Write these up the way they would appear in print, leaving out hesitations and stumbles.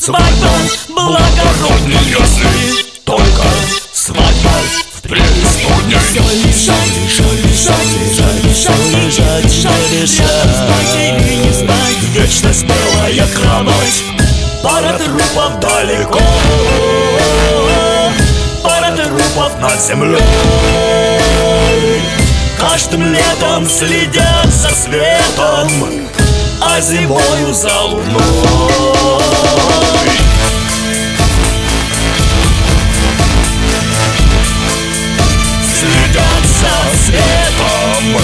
Свадьба благородней, если только свадьба в преисподней. Все лежать, рядом спать или не спать. Вечность белая кровать, пара трупов далеко, пара трупов над землей. Каждым летом следят за светом, а зимою за луной. Следят за светом,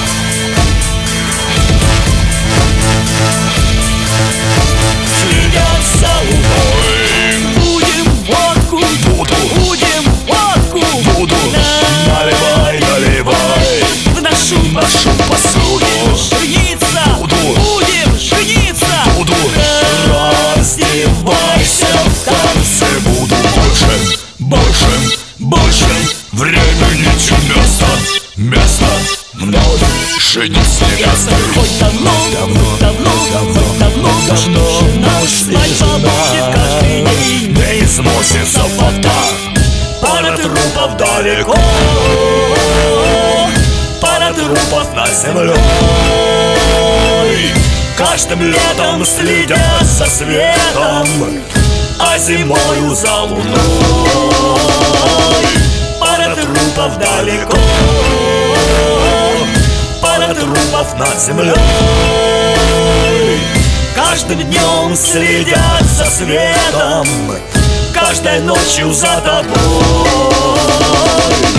следят за луной. Будем водку, Буду, будем водку, буду, наливай, наливай в нашу посуду. жениться, Буду, будем жениться. буду, раздевайся в танце. Буду больше, больше, больше времени, чем места вновь женить невеста. Хоть давно, наш свадьба будет каждый день. Не износится вода, пара трупов далеко, пара трупов над землей. Каждым летом следят за светом, а зимою за луной. Пара трупов далеко, пара трупов над землей. Каждым днем следят за светом, каждой ночью за тобой.